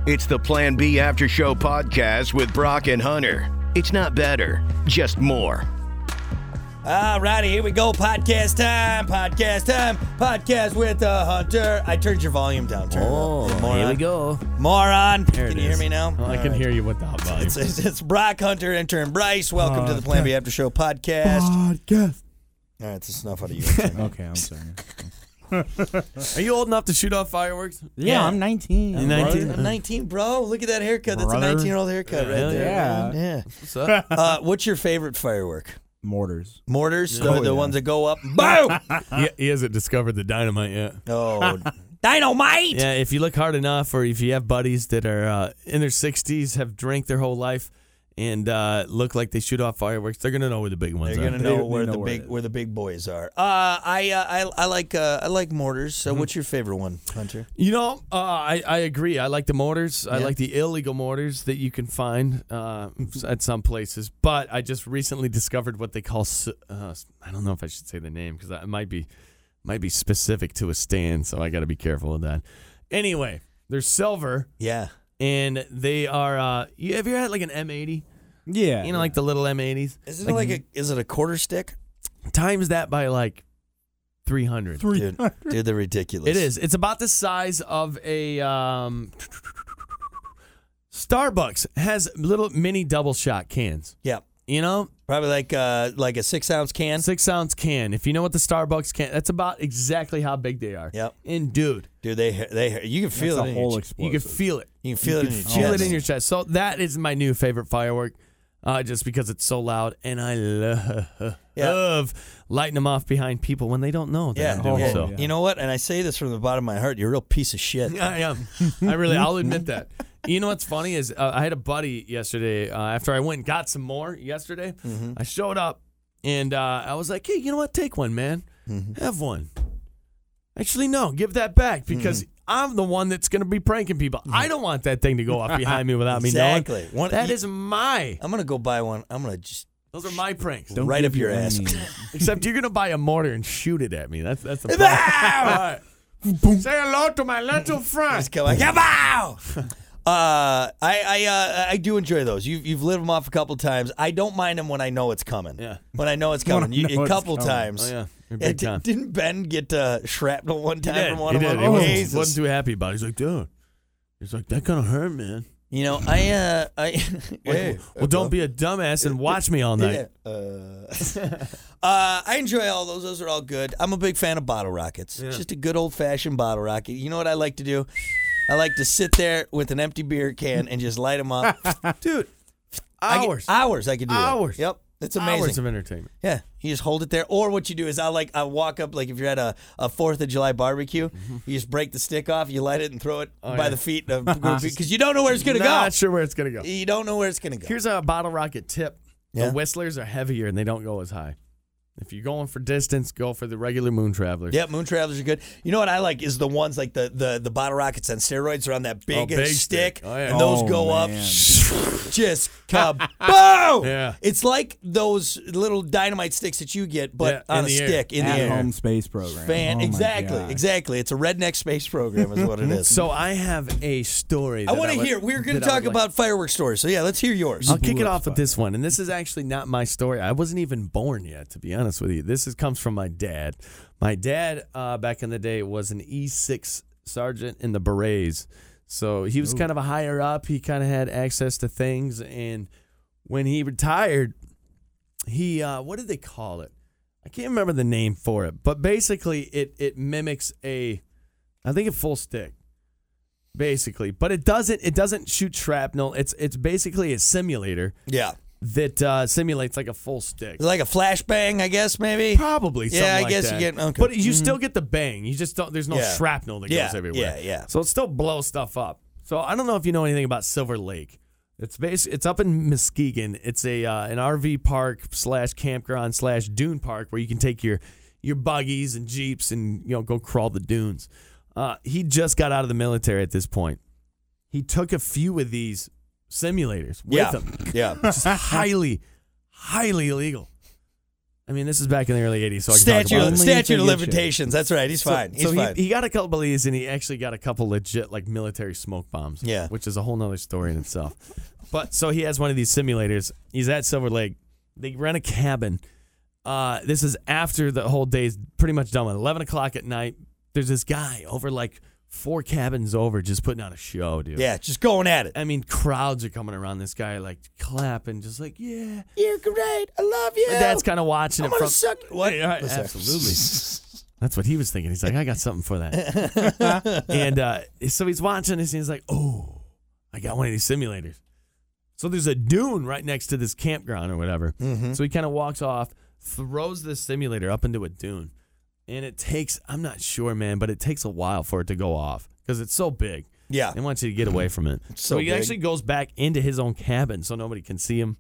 It's the Plan B After Show podcast with Brock and Hunter. It's not better, just more. All righty, here we go. Podcast time. Podcast with Hunter. I turned your volume down. Turn it up. Here we go. Moron. There Can it you hear is. me now? Oh, I can hear you without volume. It's Brock, Hunter, intern Bryce. Welcome to the Plan B After Show podcast. All right, that's enough out of you. Okay, I'm sorry. Are you old enough to shoot off fireworks? Yeah, I'm 19. You're 19? I'm 19, bro. Look at that haircut. That's Brother. a 19-year-old haircut right there. Yeah. man. What's up? Yeah. What's your favorite firework? Mortars. Mortars? Oh, the yeah. ones that go up. Boom! He hasn't discovered the dynamite yet. Oh, dynamite! Yeah, if you look hard enough, or if you have buddies that are in their 60s, have drank their whole life, and look like they shoot off fireworks, they're gonna know where the big ones They're are. gonna know They where know the where big the big boys are. I like mortars. So what's your favorite one, Hunter? You know, I agree. I like the mortars. I like the illegal mortars that you can find at some places. But I just recently discovered what they call. I don't know if I should say the name because it might be specific to a stand. So I got to be careful with that. Anyway, they're silver. Yeah. And they are. Have you ever had like an M80? Yeah. You know, like the little M80s. Is it is it a quarter stick? Times that by like 300. Dude, they're ridiculous. It is. It's about the size of a Starbucks has little mini double shot cans. Yeah. You know, Probably like a 6-ounce can. 6-ounce can. If you know what the Starbucks can, that's about exactly how big they are. Yep. And dude, They you can feel That's it a in whole your explosive. you can feel it. You can feel it in your chest. Feel it in your chest. So that is my new favorite firework. Just because it's so loud, and I love lighting them off behind people when they don't know that I'm doing yeah. so. Yeah. You know what? And I say this from the bottom of my heart. You're a real piece of shit. I am. I'll admit that. You know what's funny is I had a buddy yesterday after I went and got some more yesterday. Mm-hmm. I showed up and I was like, hey, you know what? Take one, man. Mm-hmm. Have one. Actually, no. Give that back because I'm the one that's going to be pranking people. I don't want that thing to go off behind me without me Exactly. knowing. That is my. I'm gonna go buy one. I'm gonna just Those are my pranks. Don't right give up your ass. any- Except you're going to buy a mortar and shoot it at me. That's the problem. Bow! All right. Say hello to my little friend. Just come like, bow! I do enjoy those. You've lit them off a couple times. I don't mind them when I know it's coming. Yeah. When I know it's coming. When I know A it's couple coming. times. Oh, yeah. You're big time. Didn't Ben get shrapnel one time from one He of did. them? He Oh, wasn't, Jesus. wasn't too happy about it. He's like, dude. He's like, that kind of hurt, man. You know, I Well, don't be a dumbass and watch me all night. I enjoy all those. Those are all good. I'm a big fan of bottle rockets. Just a good old-fashioned bottle rocket. You know what I like to do? I like to sit there with an empty beer can and just light them up. Dude, Hours I could do Hours. that. Yep. It's amazing. Hours of entertainment. Yeah, you just hold it there. Or what you do is I walk up, like if you're at a 4th of July barbecue, you just break the stick off, you light it and throw it by the feet because you don't know where it's going to go. Not sure where it's going to go. You don't know where it's going to go. Here's a bottle rocket tip. Yeah. The Whistlers are heavier and they don't go as high. If you're going for distance, go for the regular Moon Travelers. Yep, Moon Travelers are good. You know what I like is the ones like the bottle rockets on steroids are on that big, big stick, stick. Oh, yeah. and those Oh, go up, man. just kaboom! Yeah. It's like those little dynamite sticks that you get, but Yeah, on in a the air. stick in the air. At-home space program. Fan, Oh my exactly, God. exactly. It's a redneck space program, is what it is. So I have a story. I want to hear. We're going to talk about fireworks stories, so yeah, let's hear yours. I'll kick it blew up off with this one, and this is actually not my story. I wasn't even born yet, to be honest with you. This comes from my dad. My dad, back in the day, was an E6 sergeant in the Berets, so he was kind of a higher up. He kind of had access to things, and when he retired, he what did they call it? I can't remember the name for it, but basically, it mimics a full stick. Basically, but it doesn't shoot shrapnel. It's basically a simulator Yeah, that simulates like a full stick. like a flashbang, I guess maybe. Probably something Yeah, I like guess that. you get- okay. But you still get the bang. You just don't. There's no Yeah. shrapnel that Yeah, goes everywhere. yeah. So it still blows stuff up. So I don't know if you know anything about Silver Lake. It's up in Muskegon. It's an RV park / campground / dune park where you can take your buggies and jeeps and go crawl the dunes. He just got out of the military at this point. He took a few of these simulators with him. Yeah. Which is highly illegal. I mean, this is back in the early 80s, so I can talk about it. Statute of limitations. That's right. He's fine. He's So fine. he got a couple of these, and he actually got a couple legit like military smoke bombs. Yeah. Which is a whole nother story in itself. But so he has one of these simulators. He's at Silver Lake. They rent a cabin. This is after the whole day's pretty much done with. 11 o'clock at night, there's this guy over like 4 cabins over just putting on a show, dude. Yeah, just going at it. I mean, crowds are coming around this guy, like clapping, just like, yeah. You're great. I love you. My dad's kind of watching I'm it gonna from. suck. What? Yeah, absolutely. That's what he was thinking. He's like, I got something for that. And so he's watching this, and he's like, oh, I got one of these simulators. So there's a dune right next to this campground or whatever. Mm-hmm. So he kind of walks off, throws this simulator up into a dune. And it takes, I'm not sure, man, but it takes a while for it to go off because it's so big. Yeah. They want you to get away from it. So he big. actually goes back into his own cabin so nobody can see him.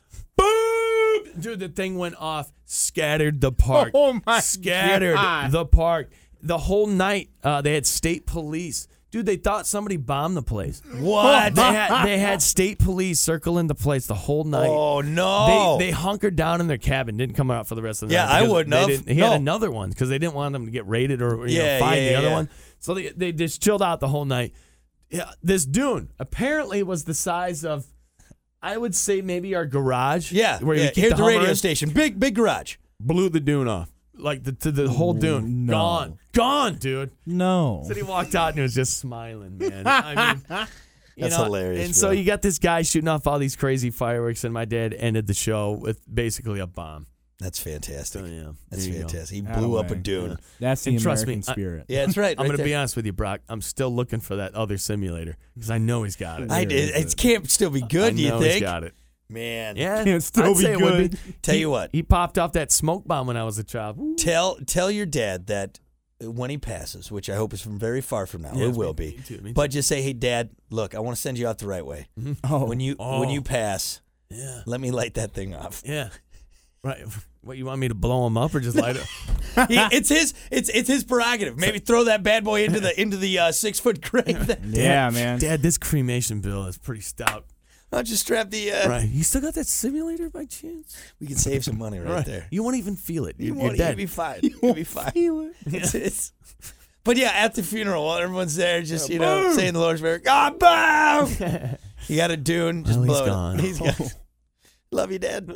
Boom! Dude, the thing went off, scattered the park. Oh, my Scattered God. the park. The whole night, they had state police. Dude, they thought somebody bombed the place. What? They had state police circling the place the whole night. Oh, no. They hunkered down in their cabin, didn't come out for the rest of the Yeah, night. I because wouldn't they have. didn't- He No. had another one because they didn't want them to get raided or Yeah, find yeah, the other yeah. one. So they just chilled out the whole night. Yeah, this dune apparently was the size of, I would say maybe our garage. Yeah. where you keep Here's the Hummer radio in. station. Big garage. Blew the dune off, like the whole dune no. gone, dude. No. So he walked out and he was just smiling, man. I mean, That's hilarious, And so bro. you got this guy shooting off all these crazy fireworks, and my dad ended the show with basically a bomb. That's fantastic. So yeah, That's there you go. fantastic. He blew up a Attaboy. dune. That's the And trust American me, spirit. Yeah, that's right. I'm right going to be there. honest with you, Brock. I'm still looking for that other simulator because I know he's got it. It can't still be good, I do you know think? he's got it. Man. Yeah, Can't still I'd be say it would good. be. Tell you what. He popped off that smoke bomb when I was a child. Woo. Tell your dad that when he passes, which I hope is from very far from now, Yeah, it will me be. too, me But just say, hey, Dad, look, I want to send you out the right way. Oh, When you pass, Yeah, let me light that thing off. yeah. Right. What, you want me to blow him up or just light it? It's his prerogative. Maybe throw that bad boy into the 6-foot grave. yeah, man. Dad, this cremation bill is pretty stout. I'll just strap the. Right. You still got that simulator by chance? We can save some money right there. You won't even feel it. You're You'll dead. be fine. You'll be fine. It's- but yeah, at the funeral, while everyone's there, just saying the Lord's Prayer. God, boom! You got a dune, just Well, he's blow it. gone. He's gone. Love you, Dad.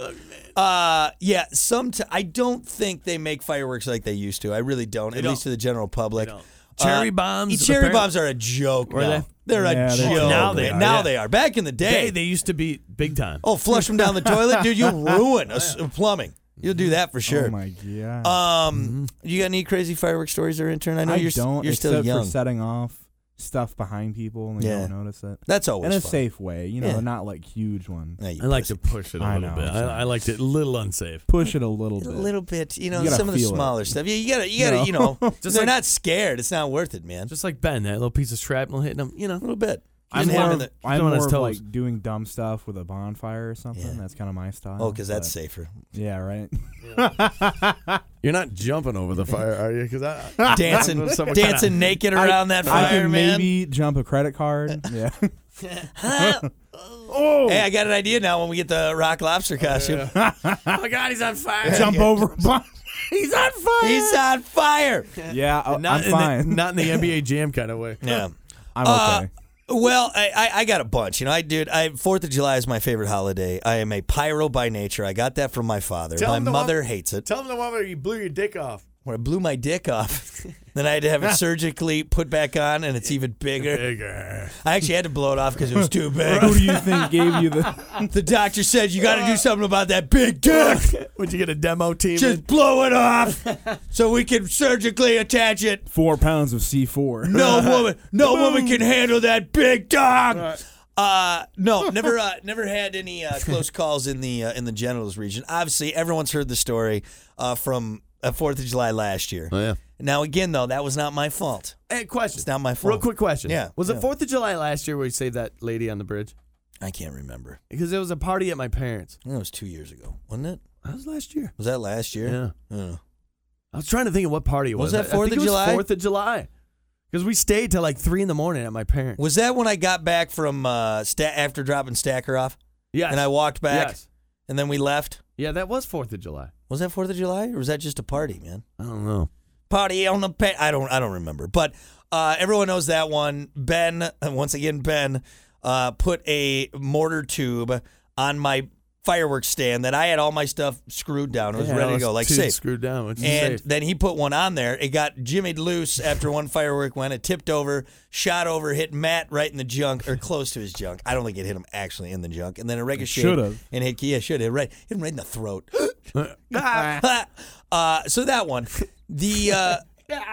Yeah. I don't think they make fireworks like they used to. I really don't. At don't. least to the general public. don't. Cherry bombs. Cherry apparently- bombs are a joke. Were now. they? They're a Yeah, they're joke. joke. Now they man. are, Now yeah. they are. Back in the day, They used to be big time. oh, flush them down the toilet, dude. You'll ruin plumbing. You'll do that for sure. Oh my god. You got any crazy fireworks stories or intern? I know I you're don't, you're still except young. for setting off stuff behind people and they Yeah. don't notice it. That's always In a fun. safe way, Yeah. not like huge ones. Yeah, you I like pussy. to push it a I little know, bit. I'm sorry. I liked it a little unsafe. Push it a little A bit. little bit, You gotta some of the feel it. smaller stuff. Yeah, you gotta, Just they're like- not scared. It's not worth it, man. Just like Ben, that little piece of shrapnel hitting him. A little bit. I'm Didn't hit him more, in the- I'm on his more of toes. like doing dumb stuff with a bonfire or something. Yeah. That's kind of my style. Oh, because that's but- safer. Yeah, right. You're not jumping over the fire, are you? Because Dancing, Someone dancing naked around that I fire, can man. maybe jump a credit card. Yeah. Hey, I got an idea now. When we get the Rock Lobster costume, oh my God, he's on fire! Jump over a bonfire. He's on fire. he's on fire. Yeah, Not I'm in fine. The, not in the NBA Jam kind of way. Yeah. I'm okay. Well, I got a bunch. 4th of July is my favorite holiday. I am a pyro by nature. I got that from my father. Tell My him the mother one- hates it. Tell him the one where you blew your dick off. Where I blew my dick off. Then I had to have it surgically put back on, and it's even bigger. Bigger. I actually had to blow it off because it was too big. Who do you think gave you the? The doctor said, you got to do something about that big dick. Would you get a demo team? Just blow it off so we can surgically attach it. 4 pounds of C4. No woman can handle that big dog. No, never had any close calls in the genitals region. Obviously, everyone's heard the story from 4th of July last year. Oh, yeah. Now, again, though, that was not my fault. Hey, question. It's not my fault. Real quick question. Yeah, Was yeah. it 4th of July last year where you saved that lady on the bridge? I can't remember. Because it was a party at my parents. I think it was 2 years ago, wasn't it? That was last year. Was that last year? Yeah. Oh. I was trying to think of what party it was. Was that I 4th think of it was July? 4th of July. Because we stayed till like 3 a.m. at my parents'. Was that when I got back from after dropping Stacker off? Yes. And I walked back, Yes. and then we left? Yeah, that was 4th of July. Was that 4th of July, or was that just a party, man? I don't know. Party on the I don't remember, but everyone knows that one. Ben, once again, put a mortar tube on my fireworks stand that I had all my stuff screwed down. It was ready to go, like safe. Screwed down. Which is And safe. then he put one on there. It got jimmied loose after one firework went. It tipped over, shot over, hit Matt right in the junk, or close to his junk. I don't think it hit him actually in the junk. And then it ricocheted. Should've. And should have. Hit him right in the throat. So that one. The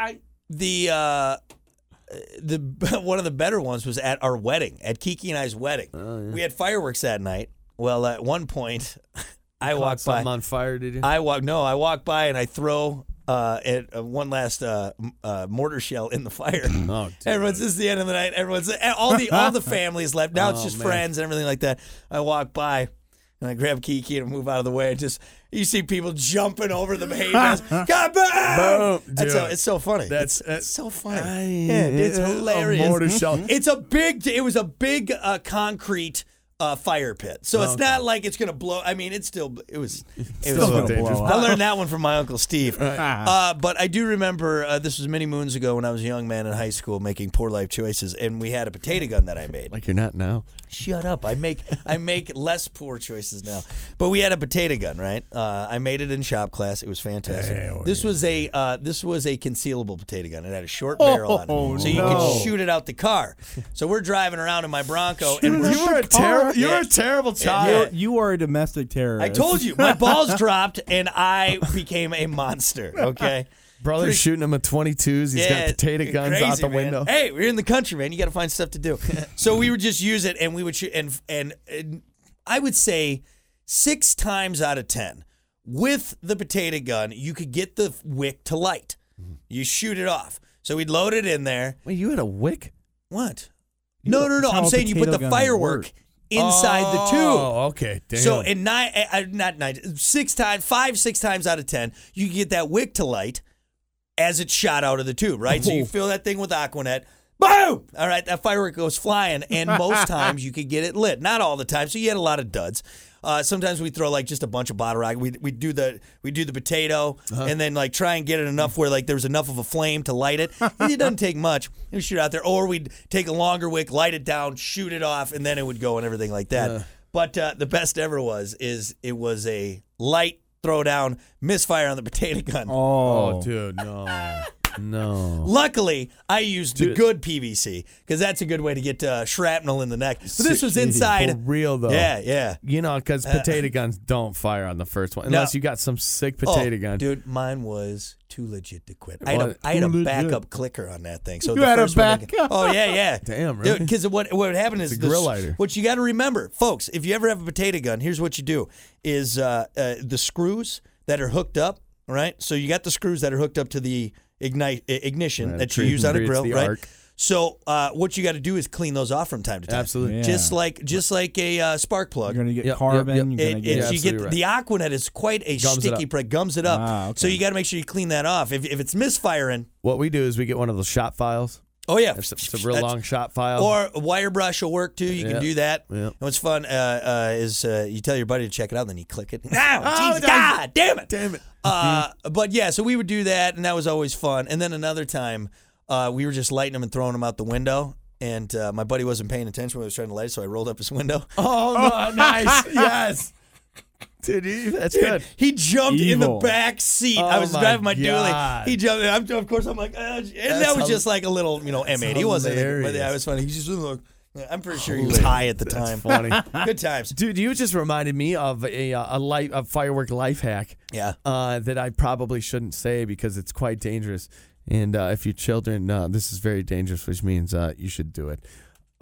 one of the better ones was at our wedding, at Kiki and I's wedding. Oh, yeah. We had fireworks that night. Well, at one point, I Caught walked by. something on fire, did you? I walk by and I throw one last mortar shell in the fire. Oh, dude. Everyone's, this is the end of the night. Everyone's all the families left. Now it's Oh, just man. friends and everything like that. I walk by and I grab Kiki and move out of the way. And just you see people jumping over the hay bales. Got Boom, That's dude. it's so funny. That's- it's so funny. I- Yeah, it's hilarious. A mortar shell. It was a big concrete fire pit. So it's not like it's going to blow. I mean, it was Still dangerous. I learned that one from my Uncle Steve. But I do remember this was many moons ago when I was a young man in high school making poor life choices, and we had a potato gun that I made. Like you're not now. Shut up! I make less poor choices now. But we had a potato gun, right? I made it in shop class. It was fantastic. This was a concealable potato gun. It had a short barrel on it, so you could shoot it out the car. So we're driving around in my Bronco, and we're You were a terrible child. You are a domestic terrorist. I told you, my balls dropped, and I became a monster. Okay. Brother's shooting him at 22s. He's got potato guns crazy, out the man. window. Hey, we're in the country, man. You got to find stuff to do. So we would just use it, and we would shoot. And I would say 6 times out of 10, with the potato gun, you could get the wick to light. You shoot it off. So we'd load it in there. Wait, you had a wick? What? No. That's how I'm a saying you put potato the gun firework works. inside the tube. Oh, okay. Damn. So in 6 times out of 10, you can get that wick to light as it's shot out of the tube, right? So you fill that thing with Aquanet. Boom! All right, that firework goes flying, and most times you could get it lit. Not all the time, so you had a lot of duds. Sometimes we throw like just a bunch of bottle rocket. We do the potato, and then like try and get it enough where like there's enough of a flame to light it. It doesn't take much. We shoot out there, or we'd take a longer wick, light it down, shoot it off, and then it would go and everything like that. But the best ever was a light throw down, misfire on the potato gun. Oh, dude, no. No. Luckily, I used the good PVC because that's a good way to get shrapnel in the neck. But this was For inside. real, though. Yeah. You know, because potato guns don't fire on the first one unless you got some sick potato gun. Dude, mine was too legit to quit. What? I had a Too legit. backup clicker on that thing. So You the had a first one backup? Oh yeah. Damn, really? Dude, because what happened is It's a grill lighter. What you got to remember, folks, if you ever have a potato gun, here's what you do: is the screws that are hooked up, right? So you got the screws that are hooked up to the ignition that you use on a creates grill, the right? arc. So what you got to do is clean those off from time to time. Absolutely. Yeah. Just like a spark plug. You're gonna get Yep, carbon. yep, yep. You're gonna It, get you absolutely get right. the Aquanet is quite a Gums it sticky up. product. Gums it up. Ah, okay. So you got to make sure you clean that off. If it's misfiring, What we do is we get one of those shot files. oh yeah, It's a real long shot file. Or a wire brush will work too. You Yeah. can do that. Yeah. And what's fun is you tell your buddy to check it out, and then you click it. Now, Oh, geez, God damn it! Damn it. But yeah, so we would do that, and that was always fun. And then another time, we were just lighting them and throwing them out the window. And my buddy wasn't paying attention when I was trying to light it, so I rolled up his window. Oh, no, nice. Yes. Dude, that's good. He jumped in the Evil. back seat. Oh, I was my driving my God. dually. He jumped. Of course, I'm like, and that was just like a little, M8. He wasn't, but hilarious. yeah, it was funny. He just looked. I'm pretty sure he was high at the time. Funny. Good times. Dude, you just reminded me of a firework life hack Yeah. that I probably shouldn't say because it's quite dangerous. And if your children, this is very dangerous, which means you should do it.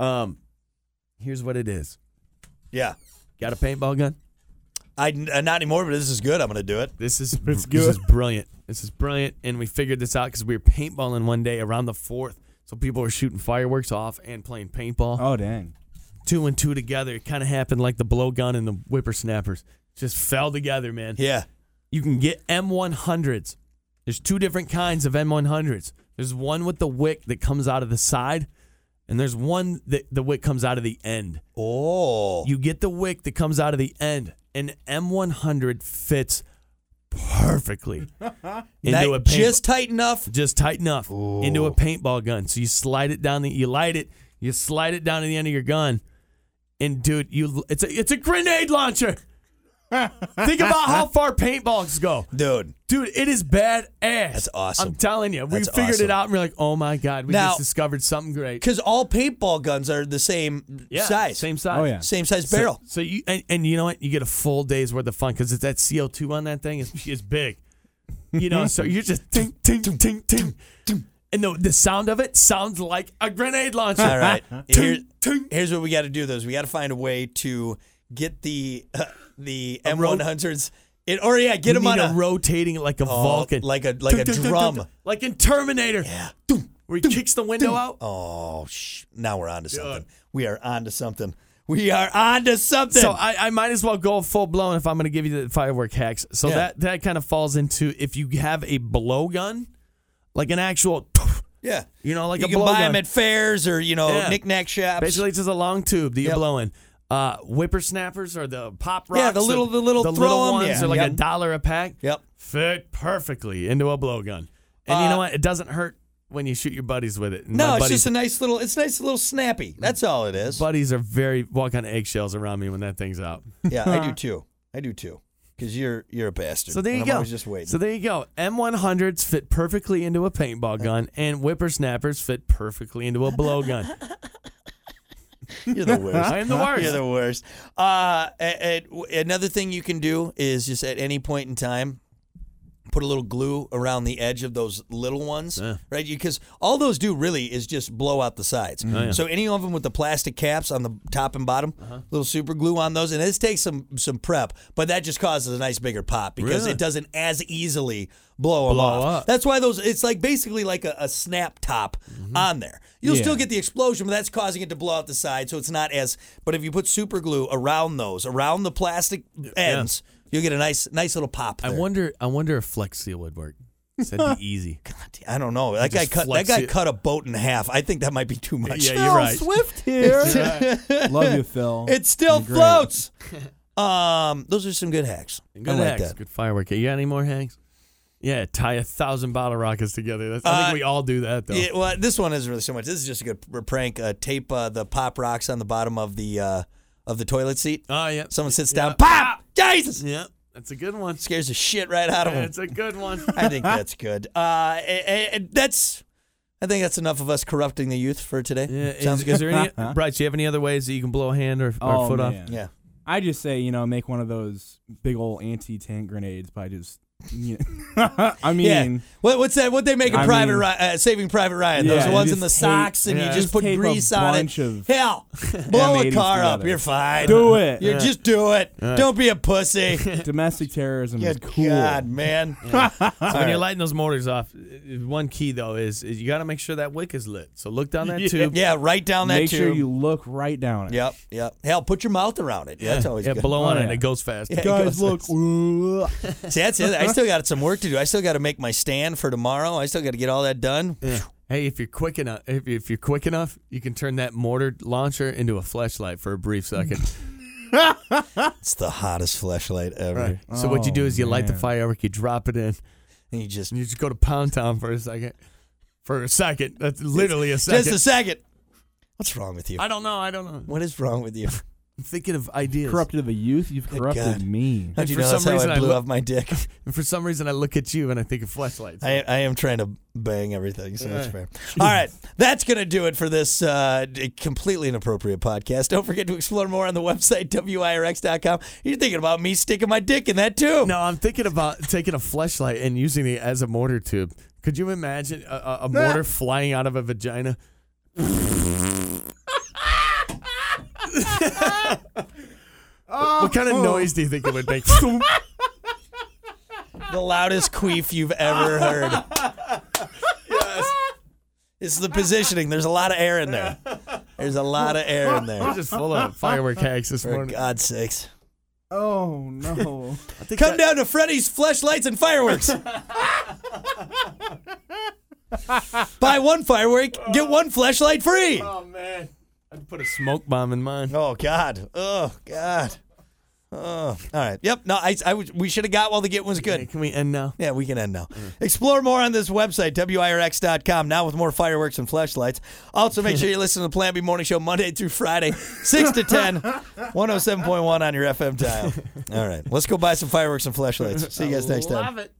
Here's what it is. Yeah. Got a paintball gun? Not anymore, but this is good. I'm going to do it. This is It's This good. is brilliant. This is brilliant. And we figured this out because we were paintballing one day around the 4th. So people were shooting fireworks off and playing paintball. Oh dang. 2 and 2 together. It kind of happened like the blowgun and the whippersnappers. Just fell together, man. Yeah. You can get M100s. There's 2 different kinds of M100s. There's one with the wick that comes out of the side, and there's one that the wick comes out of the end. Oh. You get the wick that comes out of the end. An M100 fits perfectly into a just tight enough. just tight enough into a paintball gun. So you slide it down, you light it, you slide it down to the end of your gun, and dude, it's a grenade launcher. Think about how far paintballs go. Dude, it is badass. That's awesome. I'm telling you, we That's figured awesome. it out, and we're like, oh my God, we Now- just discovered something great. because all paintball guns are the same size. Same size. Oh, yeah. Same size barrel. So you and you know what? You get a full day's worth of fun because it's that CO2 on that thing is big. You know, so you're just ting ting ting ting, and the sound of it sounds like a grenade launcher. All right. Ting, ting. Here's what we got to do, though. Is we got to find a way to get the A road- M100s. Get You them need on a rotating like a Vulcan, like a drum. like in Terminator. Yeah, where he kicks the window out. Oh, now we're on to something. We are on to something. We are on to something. So I might as well go full blown if I'm going to give you the firework hacks. So Yeah. that kind of falls into if you have a blowgun, like an actual, yeah. you know, like You a can blowgun. buy them at fairs or, Yeah. knick-knack shops. Basically, it's just a long tube that you Yep. blow in. Whippersnappers or the pop rocks. Yeah, the little the throw 'em, ones yeah. are like Yep. $1 a pack. Yep. Fit perfectly into a blowgun. And you know what? It doesn't hurt when you shoot your buddies with it. And No, my it's buddies, just it's nice little snappy. That's all it is. buddies are walk on eggshells around me when that thing's out. Yeah, I do too. Because you're a bastard. So there you and go. I'm always just waiting. So there you go. M100s fit perfectly into a paintball gun, and whippersnappers fit perfectly into a blowgun. You're the worst. I am the worst. You're the worst. Another thing you can do is just at any point in time, put a little glue around the edge of those little ones, right? Because all those do really is just blow out the sides. yeah. So any of them with the plastic caps on the top and bottom, little super glue on those, and this takes some prep, but that just causes a nice bigger pop because Really? it doesn't as easily blow them off. up. That's why it's like basically like a snap top on there. You'll Yeah. still get the explosion, but that's causing it to blow out the side, so it's not as. But if you put super glue around the plastic ends, you'll get a nice little pop I there. wonder if Flex Seal would work. That'd be easy. I don't know. That guy flex it. cut a boat in half. I think that might be too much. Yeah, you're right. Swift here. Love you, Phil. It still You're great. floats. Those are some good hacks. Good I like hacks. that. Good firework. You got any more hacks? Yeah, tie 1,000 bottle rockets together. I think we all do that, though. Yeah, well, this one isn't really so much. This is just a good prank. Tape the pop rocks on the bottom of the toilet seat. Oh, yeah. Someone sits down. Pop! Jesus! Yeah, that's a good one. Scares the shit right out of them. It's a good one. I think that's good. I think that's enough of us corrupting the youth for today. Yeah, Sounds is good. there any, Bryce, do you have any other ways that you can blow a hand or Oh, foot man. Yeah. I just say, make one of those big old anti-tank grenades by just, I mean, Yeah. What's that? What they make in Saving Private Ryan? Those Yeah, ones you in the just socks, and you yeah. just put tape a grease on it. bunch of Hell, blow a M80s car up. together. You're fine. Do it. You just do it. Don't be a pussy. Domestic terrorism is Good cool. God, man. So when you're lighting those motors off, one key, though, is you got to make sure that wick is lit. So look down that tube. Yeah, right down that Make tube. sure you look right down it. Yep. Hell, put your mouth around it. That's always good. blow on Oh, it and yeah. it goes fast. Yeah. Guys, look. See, that's it. I still got some work to do. I still got to make my stand for tomorrow. I still got to get all that done. Yeah. Hey, if you're quick enough, you can turn that mortar launcher into a fleshlight for a brief second. It's the hottest fleshlight ever. So what you do is you light the man. firework, you drop it in, And you just and you just go to Pound Town for a second. That's literally a second. just a second. What's wrong with you? I don't know. What is wrong with you? I'm thinking of ideas. Corrupted the youth. You've corrupted God. me. How'd you for know that's some how reason I I blew look- off my dick? And for some reason, I look at you and I think of fleshlights. I am trying to bang everything, so that's fair. All right, that's going to do it for this completely inappropriate podcast. Don't forget to explore more on the website, WIRX.com. You're thinking about me sticking my dick in that tube. No, I'm thinking about taking a fleshlight and using it as a mortar tube. Could you imagine a mortar flying out of a vagina? What kind of noise do you think it would make? The loudest queef you've ever heard. Yes. It's the positioning. There's a lot of air in there. There's a lot of air in We're there. just full of firework hacks this For morning. God's sakes. Oh, no. I think Come down to Freddy's Fleshlights and Fireworks. Buy one firework, get one fleshlight free. Oh man, I'd put a smoke bomb in mine. Oh God. Oh God. All right. Yep. No, we should have got while the get was good. Can we end now? Yeah, we can end now. Explore more on this website, WIRX.com, now with more fireworks and flashlights. Also, make sure you listen to the Plan B Morning Show Monday through Friday, 6 to 10, 107.1 on your FM dial. All right. Let's go buy some fireworks and flashlights. See you guys next time. Love it.